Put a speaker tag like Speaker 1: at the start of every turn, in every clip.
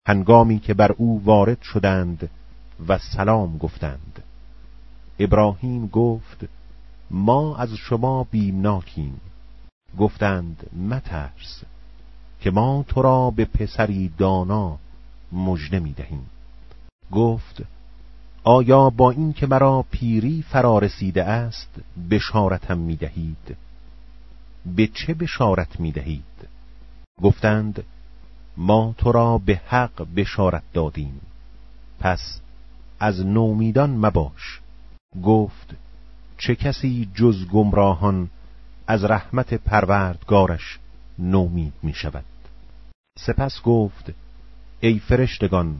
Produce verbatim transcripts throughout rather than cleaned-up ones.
Speaker 1: هنگامی که بر او وارد شدند و سلام گفتند. ابراهیم گفت ما از شما بیمناکیم. گفتند مترس که ما تو را به پسری دانا مژده می‌دهیم. گفت آیا با این که مرا پیری فرا رسیده است بشارتم می‌دهید؟ به چه بشارت می‌دهید؟ گفتند ما تو را به حق بشارت دادیم، پس از نومیدان مباش. گفت چه کسی جز گمراهان از رحمت پروردگارش نومید می شود؟ سپس گفت ای فرشتگان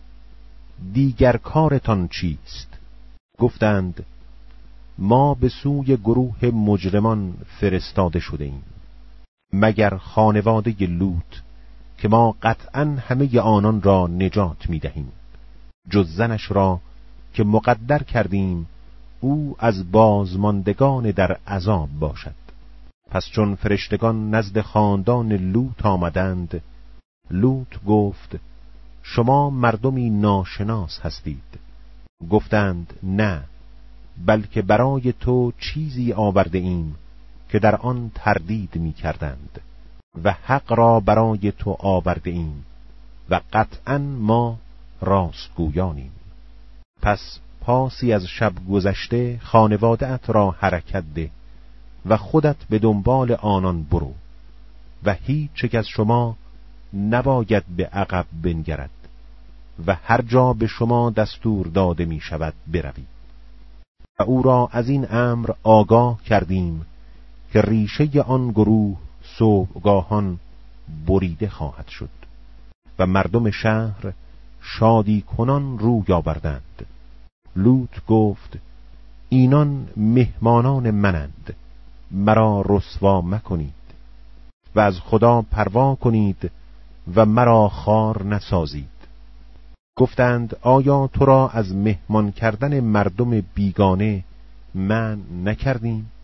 Speaker 1: دیگر کارتان چیست؟ گفتند ما به سوی گروه مجرمان فرستاده شده ایم، مگر خانواده لوط که ما قطعاً همه آنان را نجات می دهیم، جز زنش را که مقدر کردیم او از بازماندگان در عذاب باشد. پس چون فرشتگان نزد خاندان لوط آمدند، لوط گفت شما مردمی ناشناس هستید. گفتند نه، بلکه برای تو چیزی آورده ایم که در آن تردید می کردند و حق را برای تو آورده ایم و قطعاً ما راستگویانیم. پس پاسی از شب گذشته خانواده‌ات را حرکت ده و خودت به دنبال آنان برو و هیچ یک از شما نباید به عقب بنگرد و هر جا به شما دستور داده می شود بروید. و او را از این امر آگاه کردیم که ریشه آن گروه صبحگاهان بریده خواهد شد. و مردم شهر شادی کنان روی آوردند. لوط گفت اینان مهمانان منند، مرا رسوا مکنید و از خدا پروا کنید و مرا خوار نسازید. گفتند آیا تو را از مهمان کردن مردم بیگانه من نکردیم؟